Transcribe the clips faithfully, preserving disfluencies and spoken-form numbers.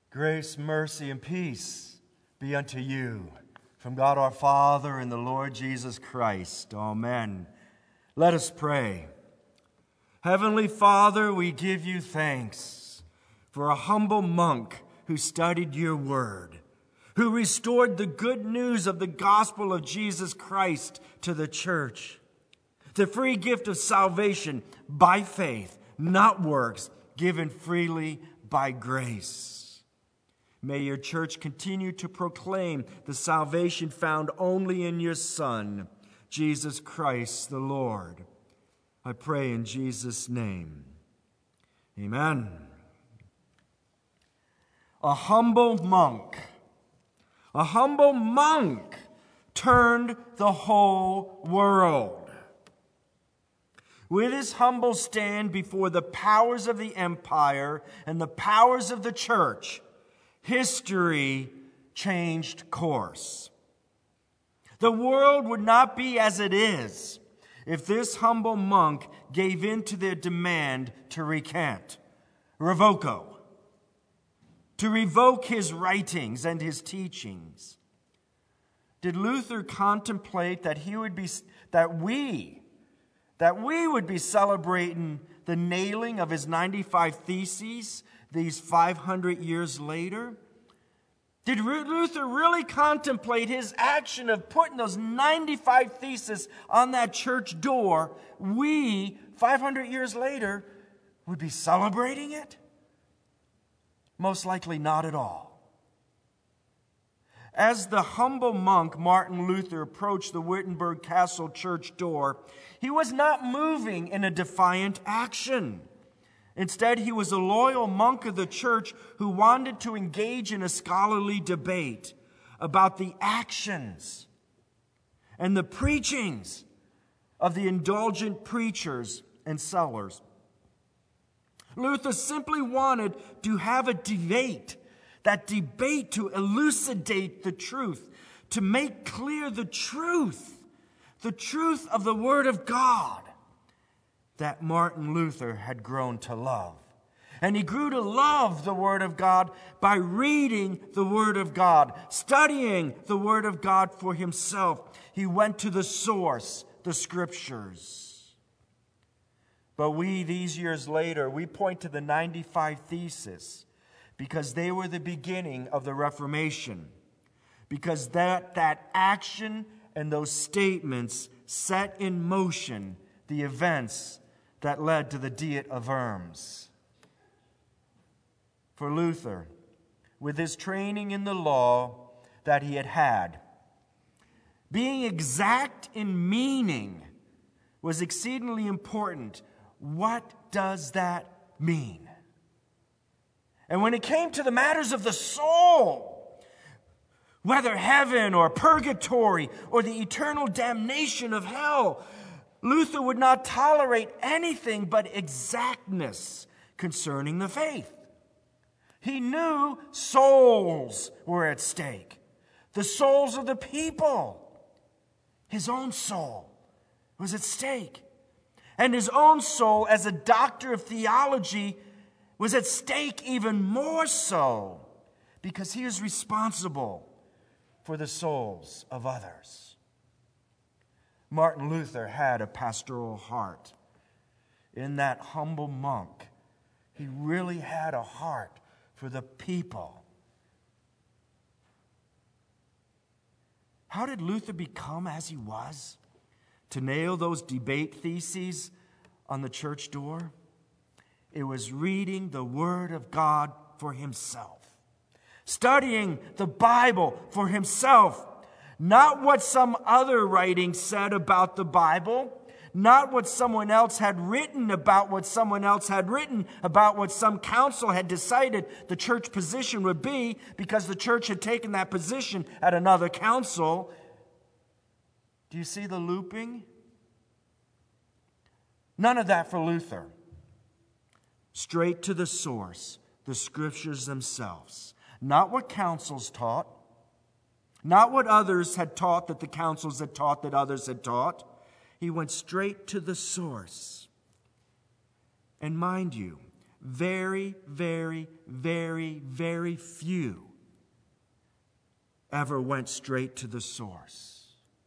Grace, mercy, and peace be unto you from God our Father and the Lord Jesus Christ. Amen. Let us pray. Heavenly Father, we give you thanks for a humble monk who studied your word, who restored the good news of the gospel of Jesus Christ to the church, the free gift of salvation by faith, not works, given freely by grace. May your church continue to proclaim the salvation found only in your Son, Jesus Christ the Lord. I pray in Jesus' name. Amen. A humble monk, a humble monk turned the whole world. With his humble stand before the powers of the empire and the powers of the church, history changed course. The world would not be as it is if this humble monk gave in to their demand to recant, revoco, to revoke his writings and his teachings. Did Luther contemplate that he would be, that we, that we would be celebrating the nailing of his ninety-five Theses these five hundred years later? Did Luther really contemplate his action of putting those ninety-five Theses on that church door? We, five hundred years later, would be celebrating it? Most likely not at all. As the humble monk Martin Luther approached the Wittenberg Castle church door, he was not moving in a defiant action. Instead, he was a loyal monk of the church who wanted to engage in a scholarly debate about the actions and the preachings of the indulgent preachers and sellers. Luther simply wanted to have a debate, that debate to elucidate the truth, to make clear the truth, the truth of the Word of God that Martin Luther had grown to love. And he grew to love the Word of God by reading the Word of God, studying the Word of God for himself. He went to the source, the Scriptures. But we, these years later, we point to the ninety-five Theses because they were the beginning of the Reformation. Because that, that action and those statements set in motion the events that led to the Diet of Worms. For Luther, with his training in the law that he had had, being exact in meaning was exceedingly important. What does that mean? And when it came to the matters of the soul, whether heaven or purgatory or the eternal damnation of hell, Luther would not tolerate anything but exactness concerning the faith. He knew souls were at stake, the souls of the people. His own soul was at stake. And his own soul as a doctor of theology was at stake even more so because he is responsible for the souls of others. Martin Luther had a pastoral heart. In that humble monk, he really had a heart for the people. How did Luther become as he was? To nail those debate theses on the church door? It was reading the Word of God for himself, studying the Bible for himself. Not what some other writing said about the Bible, not what someone else had written about what someone else had written about what some council had decided the church position would be because the church had taken that position at another council. Do you see the looping? None of that for Luther. Straight to the source, the Scriptures themselves. Not what councils taught, not what others had taught that the councils had taught that others had taught. He went straight to the source. And mind you, very, very, very, very few ever went straight to the source.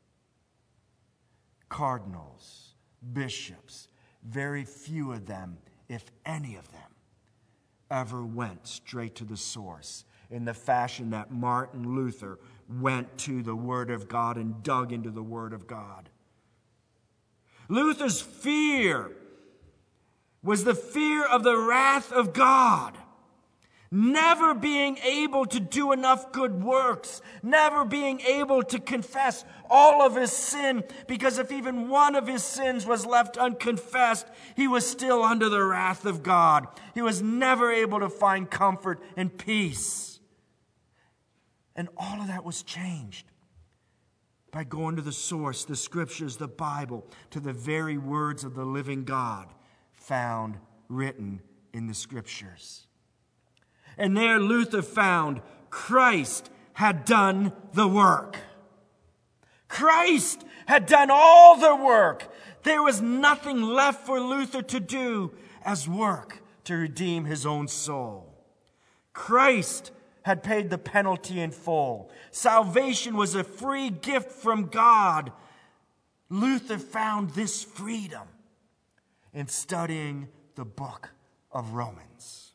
Cardinals, bishops, very few of them, if any of them, ever went straight to the source in the fashion that Martin Luther went to the Word of God and dug into the Word of God. Luther's fear was the fear of the wrath of God, never being able to do enough good works, never being able to confess all of his sin, because if even one of his sins was left unconfessed, he was still under the wrath of God. He was never able to find comfort and peace. And all of that was changed by going to the source, the Scriptures, the Bible, to the very words of the living God found written in the Scriptures. And there Luther found Christ had done the work. Christ had done all the work. There was nothing left for Luther to do as work to redeem his own soul. Christ had paid the penalty in full. Salvation was a free gift from God. Luther found this freedom in studying the book of Romans.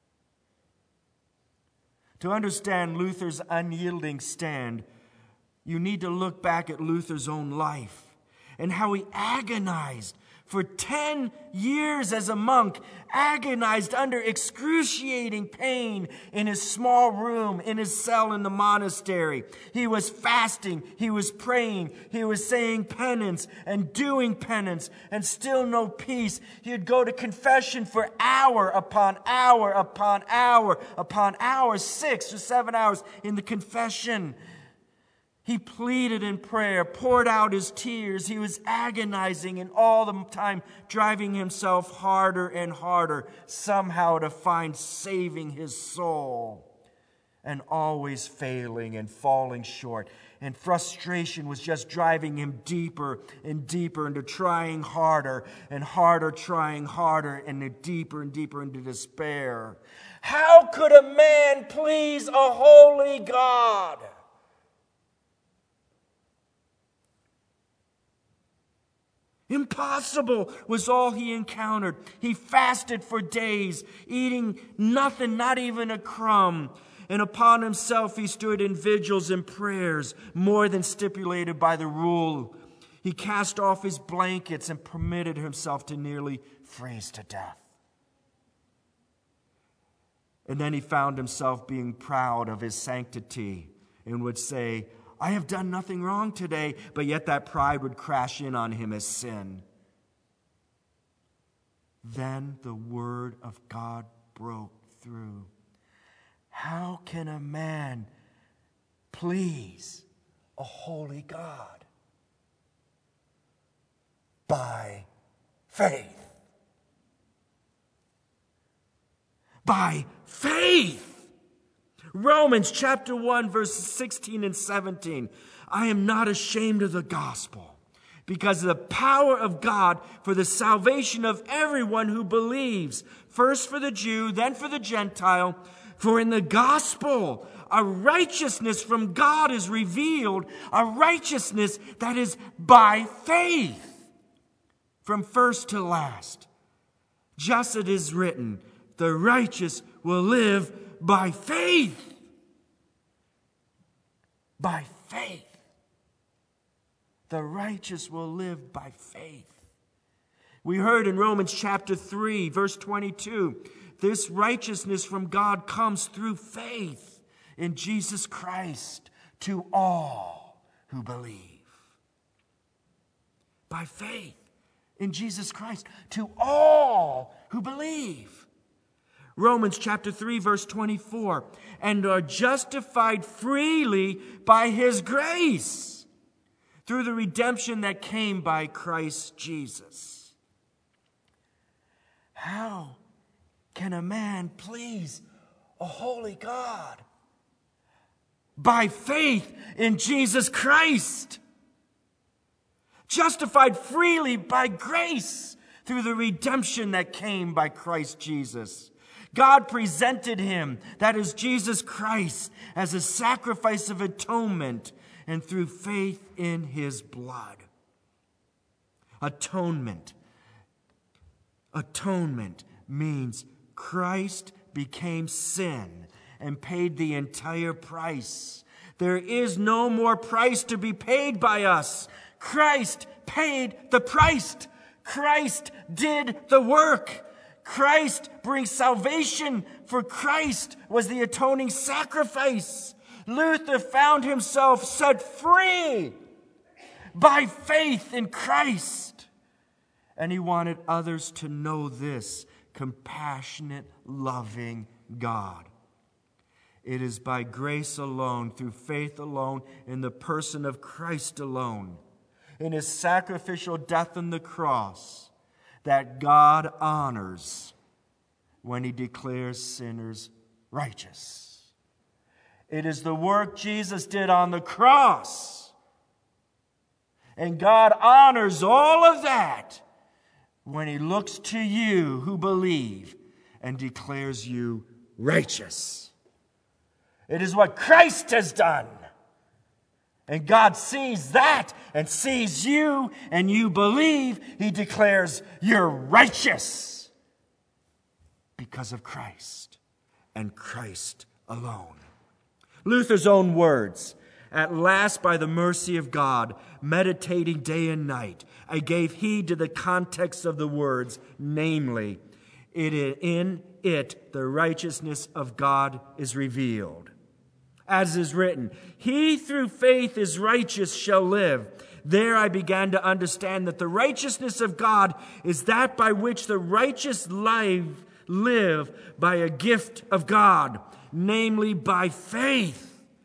To understand Luther's unyielding stand, you need to look back at Luther's own life and how he agonized for ten years as a monk, agonized under excruciating pain in his small room, in his cell in the monastery. He was fasting, he was praying, he was saying penance and doing penance, and still no peace. He would go to confession for hour upon hour upon hour upon hour, six or seven hours in the confession. He pleaded in prayer, poured out his tears. He was agonizing and all the time driving himself harder and harder, somehow to find saving his soul, and always failing and falling short. And frustration was just driving him deeper and deeper into trying harder and harder, trying harder, and deeper and deeper into despair. How could a man please a holy God? Impossible was all he encountered. He fasted for days, eating nothing, not even a crumb. And upon himself he stood in vigils and prayers, more than stipulated by the rule. He cast off his blankets and permitted himself to nearly freeze to death. And then he found himself being proud of his sanctity and would say, I have done nothing wrong today, but yet that pride would crash in on him as sin. Then the word of God broke through. How can a man please a holy God? By faith. By faith. Romans chapter one, verses sixteen and seventeen. I am not ashamed of the gospel, because of the power of God for the salvation of everyone who believes, first for the Jew, then for the Gentile. For in the gospel, a righteousness from God is revealed, a righteousness that is by faith, from first to last. Just as it is written, the righteous will live by faith. By faith. The righteous will live by faith. We heard in Romans chapter three, verse twenty-two, this righteousness from God comes through faith in Jesus Christ to all who believe. By faith in Jesus Christ to all who believe. Romans chapter three, verse twenty-four, and are justified freely by his grace through the redemption that came by Christ Jesus. How can a man please a holy God? By faith in Jesus Christ. Justified freely by grace through the redemption that came by Christ Jesus. God presented him, that is Jesus Christ, as a sacrifice of atonement, and through faith in his blood. Atonement. Atonement means Christ became sin and paid the entire price. There is no more price to be paid by us. Christ paid the price. Christ did the work. Christ brings salvation, for Christ was the atoning sacrifice. Luther found himself set free by faith in Christ. And he wanted others to know this compassionate, loving God. It is by grace alone, through faith alone, in the person of Christ alone, in his sacrificial death on the cross, that God honors when he declares sinners righteous. It is the work Jesus did on the cross. And God honors all of that when he looks to you who believe and declares you righteous. It is what Christ has done. And God sees that and sees you, and you believe. He declares you're righteous because of Christ and Christ alone. Luther's own words: "At last, by the mercy of God, meditating day and night, I gave heed to the context of the words, namely, it in it the righteousness of God is revealed. As is written, he through faith is righteous shall live. There I began to understand that the righteousness of God is that by which the righteous live, live by a gift of God, namely by faith.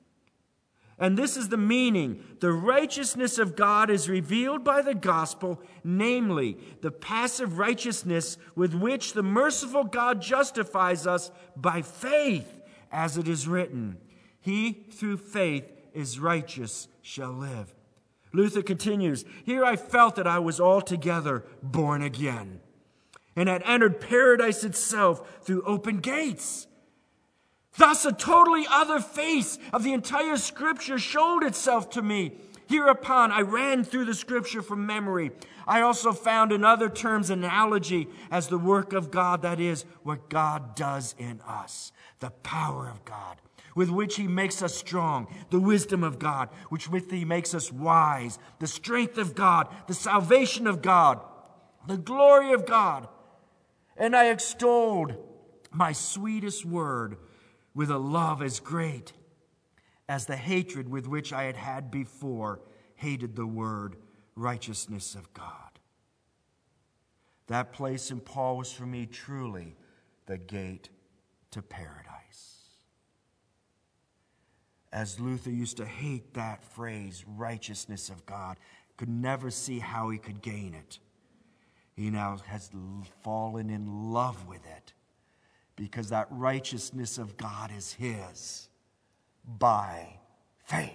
And this is the meaning. The righteousness of God is revealed by the gospel, namely the passive righteousness with which the merciful God justifies us by faith, as it is written, he through faith is righteous shall live." Luther continues, "Here I felt that I was altogether born again, and had entered paradise itself through open gates. Thus a totally other face of the entire Scripture showed itself to me. Hereupon I ran through the Scripture from memory. I also found in other terms analogy as the work of God, that is, what God does in us, the power of God, with which he makes us strong, the wisdom of God, which with he makes us wise, the strength of God, the salvation of God, the glory of God. And I extolled my sweetest word with a love as great as the hatred with which I had had before hated the word righteousness of God." That place in Paul was for me truly the gate to paradise. As Luther used to hate that phrase, righteousness of God, could never see how he could gain it. He now has fallen in love with it, because that righteousness of God is his by faith.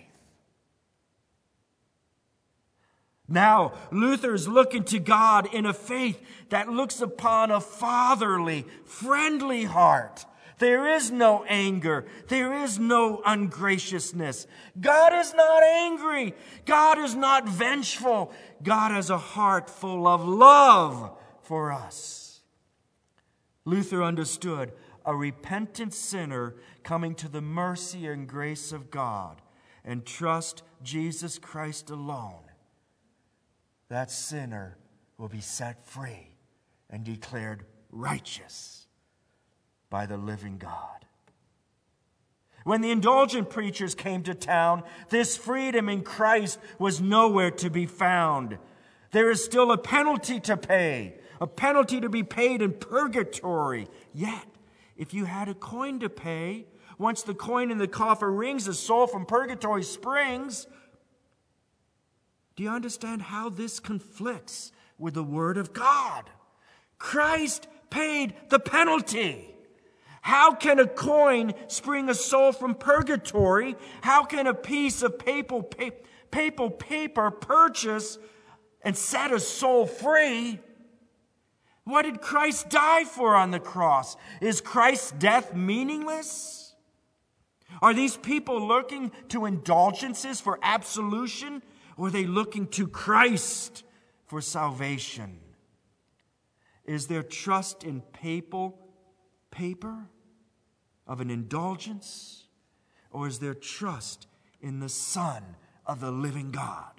Now, Luther is looking to God in a faith that looks upon a fatherly, friendly heart. There is no anger. There is no ungraciousness. God is not angry. God is not vengeful. God has a heart full of love for us. Luther understood a repentant sinner coming to the mercy and grace of God and trust Jesus Christ alone. That sinner will be set free and declared righteous by the living God. When the indulgent preachers came to town, this freedom in Christ was nowhere to be found. There is still a penalty to pay, a penalty to be paid in purgatory. Yet, if you had a coin to pay, once the coin in the coffer rings, the soul from purgatory springs. Do you understand how this conflicts with the Word of God? Christ paid the penalty. How can a coin spring a soul from purgatory? How can a piece of papal, pa- papal paper purchase and set a soul free? What did Christ die for on the cross? Is Christ's death meaningless? Are these people looking to indulgences for absolution, or are they looking to Christ for salvation? Is their trust in papal paper of an indulgence, or is their trust in the Son of the living God?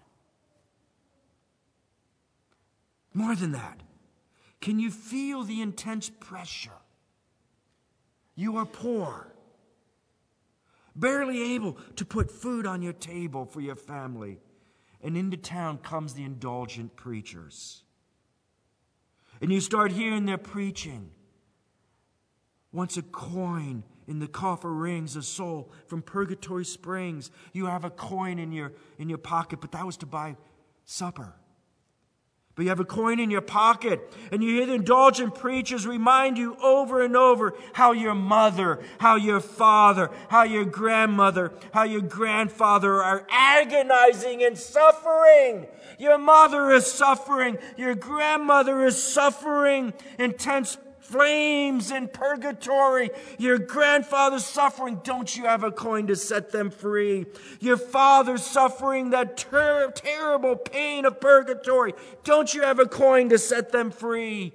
More than that, can you feel the intense pressure? You are poor, barely able to put food on your table for your family, and into town comes the indulgent preachers. And you start hearing their preaching. Once a coin in the coffer rings, a soul from Purgatory Springs. You have a coin in your, in your pocket, but that was to buy supper. But you have a coin in your pocket, and you hear the indulgent preachers remind you over and over how your mother, how your father, how your grandmother, how your grandfather are agonizing and suffering. Your mother is suffering. Your grandmother is suffering. Intense flames in purgatory. Your grandfather's suffering. Don't you have a coin to set them free? Your father's suffering that ter- terrible pain of purgatory. Don't you have a coin to set them free?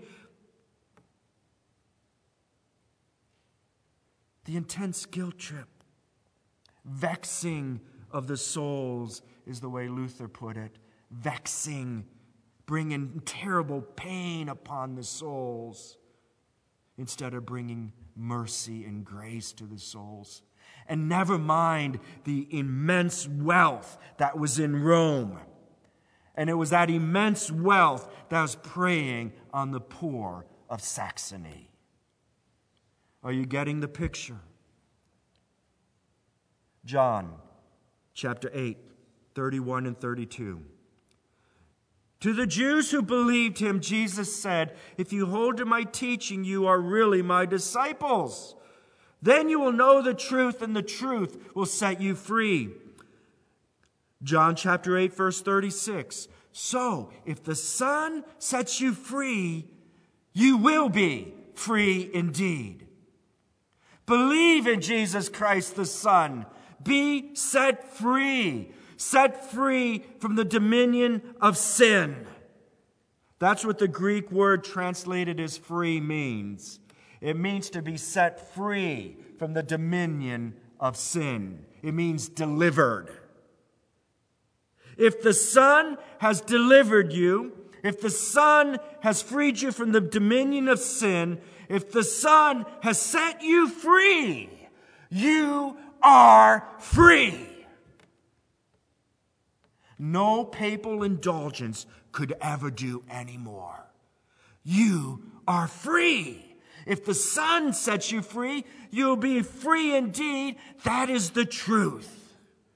The intense guilt trip, vexing of the souls is the way Luther put it. Vexing, bringing terrible pain upon the souls, instead of bringing mercy and grace to the souls. And never mind the immense wealth that was in Rome. And it was that immense wealth that was preying on the poor of Saxony. Are you getting the picture? John chapter eight, thirty-one and thirty-two. To the Jews who believed him, Jesus said, "If you hold to my teaching, you are really my disciples. Then you will know the truth, and the truth will set you free." John chapter eight, verse thirty-six. So, if the Son sets you free, you will be free indeed. Believe in Jesus Christ the Son. Be set free. Set free from the dominion of sin. That's what the Greek word translated as free means. It means to be set free from the dominion of sin. It means delivered. If the Son has delivered you, if the Son has freed you from the dominion of sin, if the Son has set you free, you are free. No papal indulgence could ever do any more. You are free. If the Son sets you free, you'll be free indeed. That is the truth.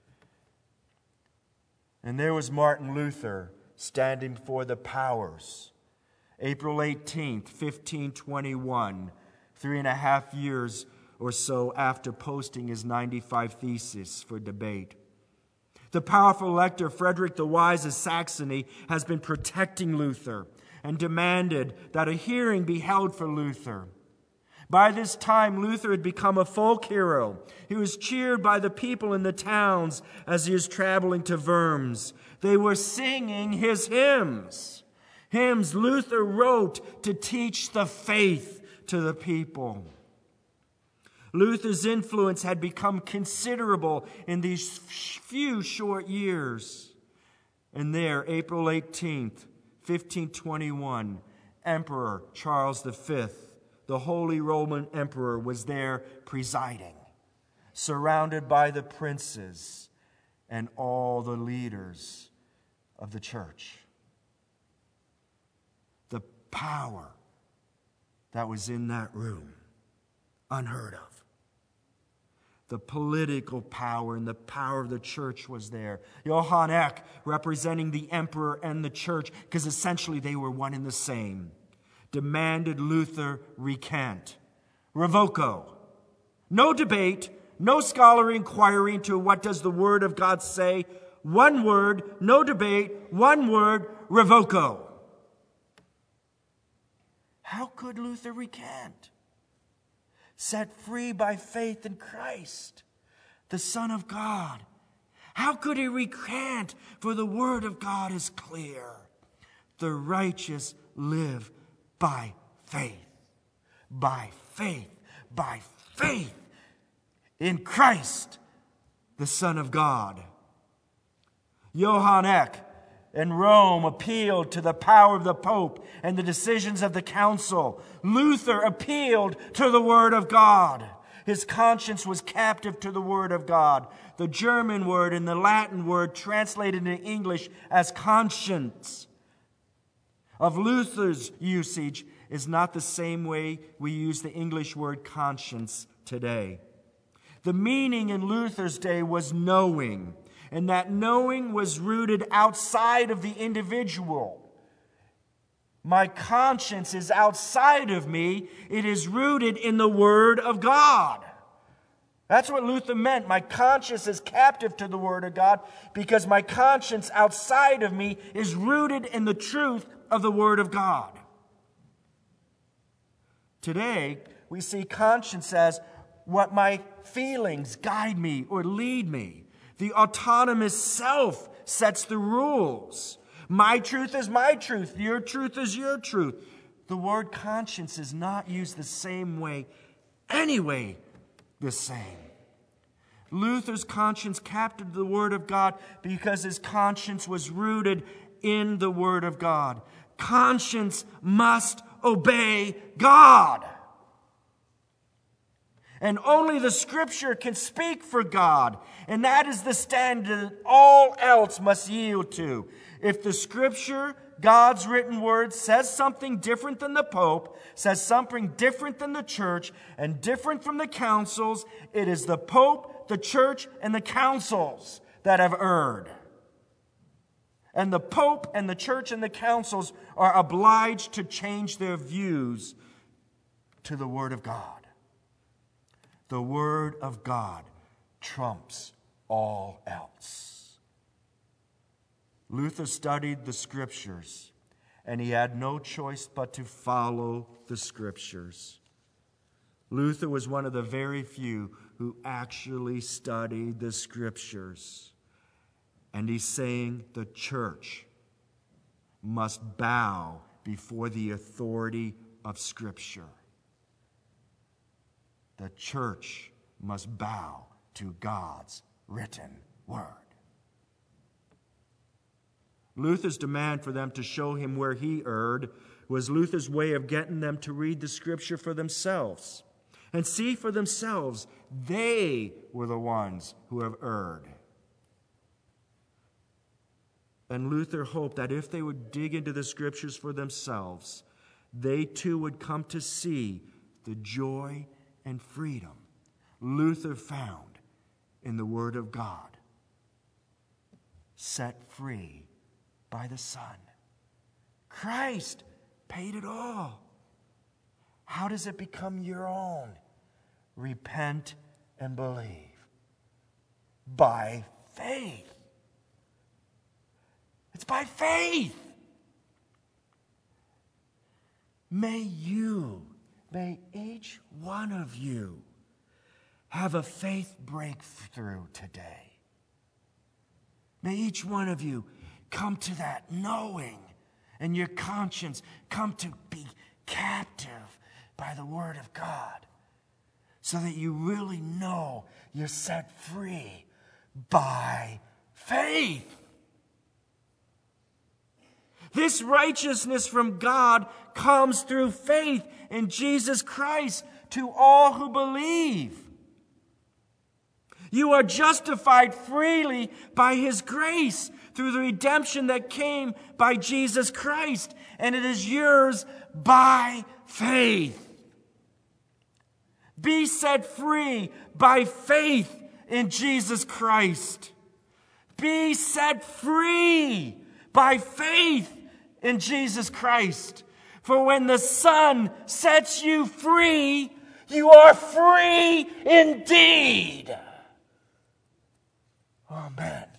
And there was Martin Luther standing before the powers. April eighteenth, fifteen twenty-one, three and a half years or so after posting his ninety-five Theses for debate. The powerful elector Frederick the Wise of Saxony has been protecting Luther and demanded that a hearing be held for Luther. By this time, Luther had become a folk hero. He was cheered by the people in the towns as he was traveling to Worms. They were singing his hymns. Hymns Luther wrote to teach the faith to the people. Luther's influence had become considerable in these few short years. And there, April eighteenth, fifteen twenty-one, Emperor Charles the Fifth, the Holy Roman Emperor, was there presiding, surrounded by the princes and all the leaders of the church. The power that was in that room, unheard of. The political power and the power of the church was there. Johann Eck, representing the emperor and the church, because essentially they were one and the same, demanded Luther recant. Revoco. No debate, no scholarly inquiry into what does the Word of God say. One word, no debate, one word, revoco. How could Luther recant? Set free by faith in Christ, the Son of God. How could he recant? For the word of God is clear. The righteous live by faith. By faith. By faith in Christ, the Son of God. Johann Eck in Rome appealed to the power of the Pope and the decisions of the council. Luther appealed to the Word of God. His conscience was captive to the Word of God. The German word and the Latin word translated into English as conscience of Luther's usage is not the same way we use the English word conscience today. The meaning in Luther's day was knowing, and that knowing was rooted outside of the individual. My conscience is outside of me. It is rooted in the Word of God. That's what Luther meant. My conscience is captive to the Word of God because my conscience outside of me is rooted in the truth of the Word of God. Today, we see conscience as what my feelings guide me or lead me. The autonomous self sets the rules. My truth is my truth. Your truth is your truth. The word conscience is not used the same way, anyway the same. Luther's conscience captured the Word of God because his conscience was rooted in the Word of God. Conscience must obey God. And only the Scripture can speak for God. And that is the standard that all else must yield to. If the Scripture, God's written word, says something different than the Pope, says something different than the church, and different from the councils, it is the Pope, the church, and the councils that have erred. And the Pope and the church and the councils are obliged to change their views to the Word of God. The Word of God trumps all else. Luther studied the Scriptures, and he had no choice but to follow the Scriptures. Luther was one of the very few who actually studied the Scriptures. And he's saying the church must bow before the authority of Scripture. The church must bow to God's written word. Luther's demand for them to show him where he erred was Luther's way of getting them to read the Scripture for themselves and see for themselves they were the ones who have erred. And Luther hoped that if they would dig into the Scriptures for themselves, they too would come to see the joy and freedom Luther found in the Word of God, set free by the Son. Christ paid it all. How does it become your own? Repent and believe. By faith. It's by faith. May you, may each one of you have a faith breakthrough today. May each one of you come to that knowing and your conscience come to be captive by the Word of God so that you really know you're set free by faith. This righteousness from God comes through faith in Jesus Christ to all who believe. You are justified freely by His grace through the redemption that came by Jesus Christ, and it is yours by faith. Be set free by faith in Jesus Christ. Be set free by faith in Jesus Christ. For when the Son sets you free, you are free indeed. Amen.